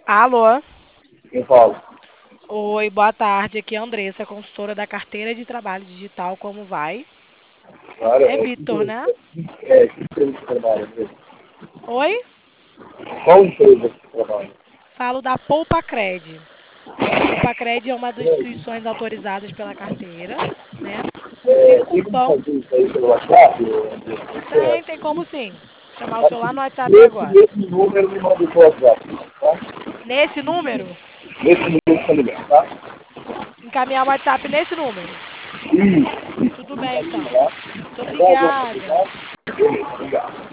Alô? Quem fala? Oi, boa tarde. Aqui é a Andressa, consultora da carteira de trabalho digital. Como vai? Cara, É Vitor, né? que empresa que trabalha mesmo? Oi? Qual empresa que trabalha? Falo da Poupa Cred. A Poupa Cred é uma das instituições autorizadas pela carteira, né? Você tem um Tem como cupom. fazer isso aí pelo WhatsApp? Andressa? Tem como sim. Chamar o Faz o celular no seguinte, WhatsApp nesse agora. mesmo número me manda o seu WhatsApp, tá? Nesse número? Nesse número que você ligar, tá? Encaminhar o WhatsApp nesse número. Isso, Tudo me bem, encaminha então. lá. Muito Tá bom, Andressa? obrigada. Obrigado. Beleza, obrigado.